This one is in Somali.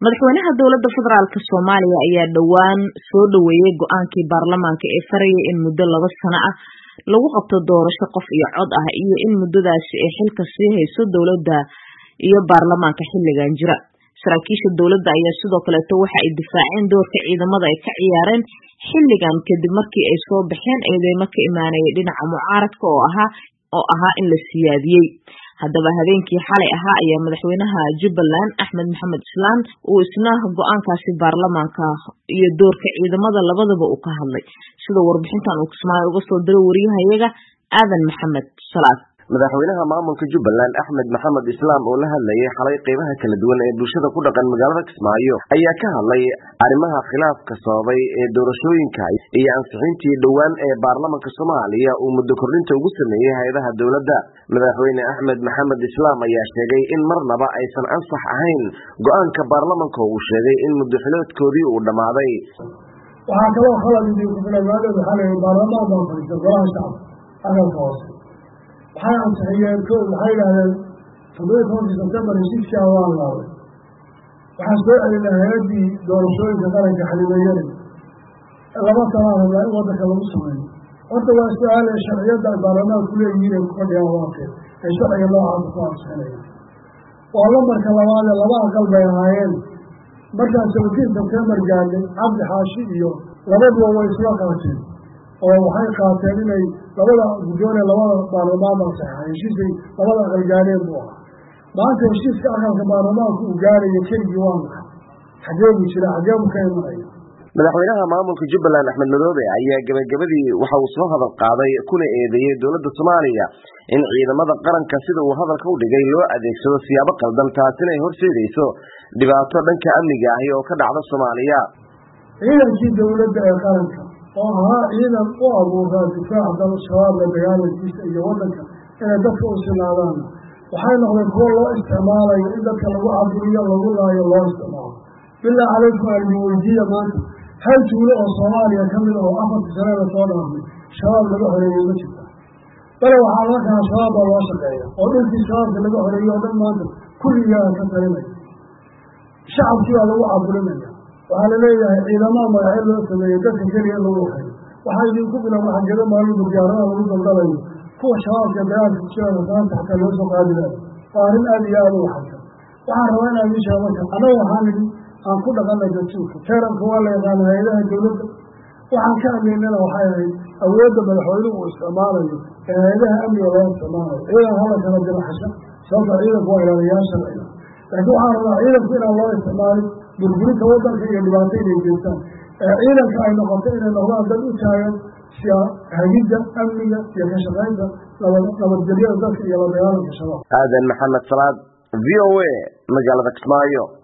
madaxweynaha dowladda federaalka Soomaaliya ayaa dhawaan soo dhaweeyay go'aankii baarlamaanka ee farayay in muddo 2 sano ah lagu qabto doorasho qof iyo cod ah iyo in muddadaasi ay xilka sii hayso dowladda iyo baarlamaanka xilligan jira. saraakiisha dowladda ayaa sidoo kale waxa ay difaaceen doorka ciidamada ay ka ciyaareen xilligan kadib markii ay soo baxeen eedeymo ka imaanaya dhinaca mucaaradka oo ahaa in la siyaadiyay. haddaba habeenkii xalay ahaa ayaa madaxweynaha Jubbaland Axmed Maxamed Islaan uu isna go'aankaasi baarlamaanka iyo doorka ciidamada labadaba uu ka hadlay sida warbixintan uu Kismaayo uga soo diray wariyahayaga Aadan Maxamed Salaad. madaxweynaha maamulka Jubbaland Axmed Maxamed Islaan oo la hadlayay xalay qeybaha kala duwan ee bulshada ku dhaqan magaalada Kismaayo ayaa ka hadlay arrimaha khilaafka sababay ee doorashooyinka iyo ansixintii dhawaan ee baarlamaanka Soomaaliya uu muddo kordhinta ugu sameeyay hay'adaha dowladda. madaxweyne Axmed Maxamed Islaan ayaa sheegay in marnaba aysan ansax ahayn go'aanka baarlamaanka uu sheegay in muddo xileedkoodii uu dhamaaday. waxaa kaloo khalad ku filaanaaday xalay baarlamaanka fadhiistay golaha shacabka waxay ansixiyeen waxay yidhahdeen 17 Sebtembar heshiiskii awaan laabay waxaa soo celinay hay-addii doorashooyinka qaranka xalimeeyeen 2 sano in waddanka lagu sameeyo. horta waa su-aal ee sharciyadda ay baarlamaanka ku leeyihiin ay ku fadhiyaan waakee ee sharciga noocaasa ku ansixinaya. waa lambarka labaad ee 2 aqal bay ahaayeen markaan 17 Sebtembar gaadhay cabdi xaashi iyo labaduba way isla qaateen oo waxay qaateen inay labada guddoon ee labada baarlamaanka saxay heshiisay labada aqal gaareen buu ahaa. maanta heshiiska aqalka baarlamaanka uu gaarayo keligii waa maxay xagee buu jira xagee buu ka imanaya. madaxweynaha maamulka Jubbaland Axmed Madoobe ayaa gabagabadii waxa uu soo hadal qaaday kuna eedeeyay dowladda Soomaaliya in ciidamada qaranka sida uu hadalka u dhigay loo adeegsado siyaabo qaldan taasina ay horseedayso dhibaato dhanka amniga ah oo ka dhacda Soomaaliya. ciidankii dowladda ee qaranka oo ahaa ciidan u abuuraa difaaca shabaab la dagaalankiisa iyo waddanka inay dadka u sinaadaan waxay noqdeen kuwo loo isticmaalayo in dadka lagu caburiyo lagu laayo loo isticmaalo. bilaa calaykum almiweydiya maanta hal tuulo oo Soomaaliya ka mid oo 4 sano la soo dhaafay shabaab laga xoreeyay ma jirta. bale waxaa laga kaa shabaab baa loo shaqeeya oo dhulkii shabaabka laga xoreeyay oo dhan maanta kulligaa ka talinaya shacabkii baa lagu caburinaya. waxaa la leeyahay ciidamada magacyo loo sameeyey dadka keliya lagu waxay waxaa idinku filan waxa jira maalinba diyaaradaha lagu daldalayo kuwa shabaabka dagaalka ku jira maanta xataa loo soo qaadi lahay waa arrin aad iyo aad u waxaysan. waxaan rabaa inaan idin sheego marka annaga waxaan idhi aan ku dhaqanay dastuurka teeranka waa la yaqaana hay-adaha dowladda waxaan ka hadlaynana waxay ahayd awoodda madaxweynuhu uu isticmaalayo ee hay-adaha amniga loo isticmaalayo ciidan hala kala diraxasha sababta ciidanku waa ilaaliyaal sharciga laakiin waxaan rabaa ciidanku inaan loo isticmaalin burburinta waddanka iyo dhibaato inay geystaan ciidanka ay noqoto inay noqdaan dad u taagan hagidda amniga iyo ka shaqaynta nabadgelyada dadka iyo la dagaalanka shabaab. Aadan Maxamed Salaad VOA magaalada Kismaayo.